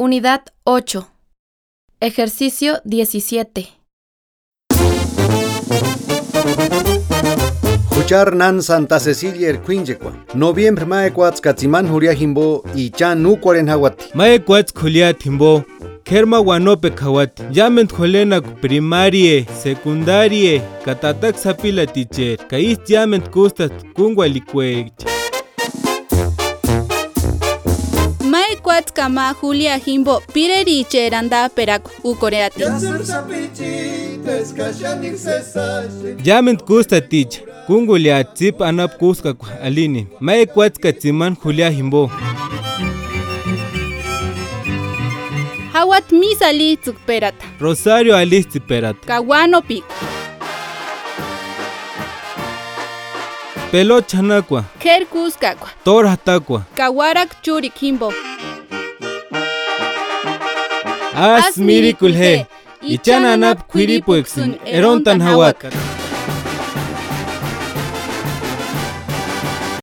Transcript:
Unidad 8. Ejercicio 17. Juchar nan Santa Cecilia el Quinjequa. Noviembre maequats katziman huria himbo y chan nu cuaren hawati. Maequats kulia timbo. Kerma wanope kawati. Yament holena primarie, secundarie, katatak sapila teacher. Kais yament kustat kungwa likwech. Maequats kama Julia Himbo pireri cheranda perak ukoreati. Yament kusta teach. Kungulia tip anap kuska alini. Maequats katsiman Julia Himbo. Hawat misali tsukperat. Rosario alisti perat. Kawano pik. Pelo chanakwa. Ker kuskakwa. Tor hatakwa. Kawarak churik Himbo. As mirikul he. Ichan anap kwiripueksun erontan hawak.